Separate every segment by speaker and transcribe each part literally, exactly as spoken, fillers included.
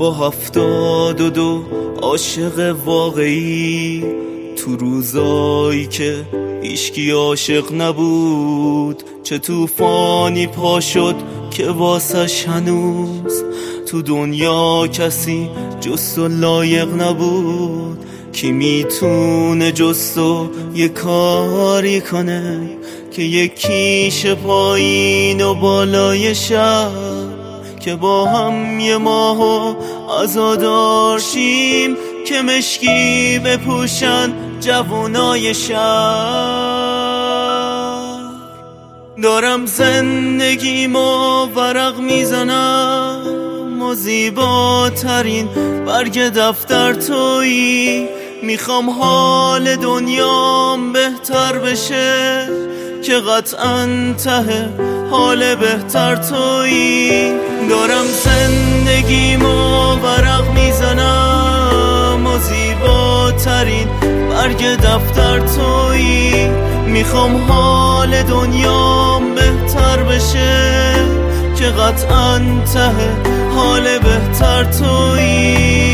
Speaker 1: با هفتاد و دو عاشق واقعی، تو روزایی که هیچکی عاشق نبود، چه طوفانی پا شد که واسش هنوز تو دنیا کسی جز تو لایق نبود. کی میتونه جز تو یه کاری کنه که یکیش پایین و بالای شهر، که با هم یه ماهو عزادار شیم، که مشکی بپوشن جوانای شهر. دارم زندگیمو ورق میزنم و زیباترین برگ دفتر تویی. میخوام حال دنیام بهتر بشه، که قطعاً ته حال بهتر تویی. دارم زندگیمو ورق میزنم و زیباترین برگ دفتر تویی. میخوام حال دنیام بهتر بشه، که قطعاً ته حال بهتر تویی.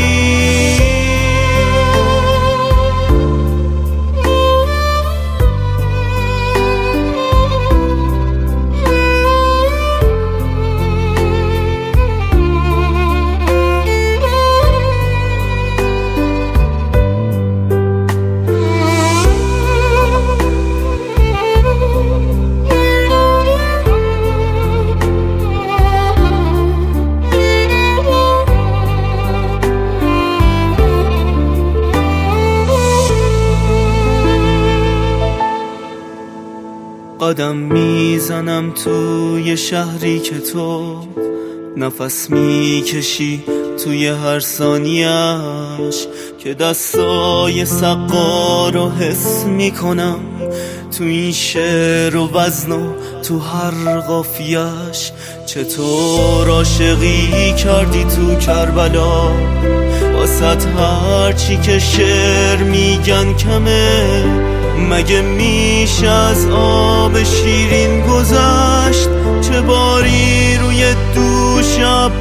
Speaker 1: قدم میزنم توی شهری که تو نفس میکشی توی هر ثانیه‌اش، که دستای سقا رو حس میکنم تو این شعر و وزن و تو هر قافیه‌اش. چطور عاشقی کردی تو کربلا، واسط هرچی که شعر میگن کمه. مگه میشه از آب شیرین گذشت، چه باری روی دوش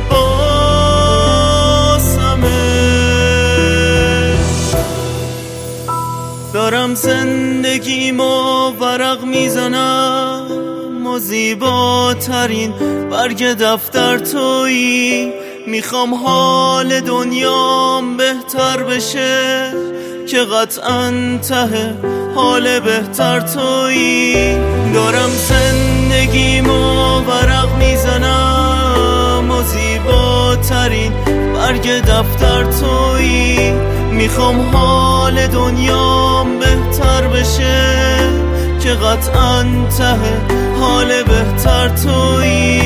Speaker 1: عباسمه. دارم زندگیمو ورق میزنم و زیباترین برگ دفتر تویی. میخوام حال دنیام بهتر بشه، که قطعاً ته حال بهتر تویی. دارم زندگیمو ورق میزنم و زیباترین برگ دفتر تویی. میخوام حال دنیام بهتر بشه، که قطعاً ته حال بهتر تویی.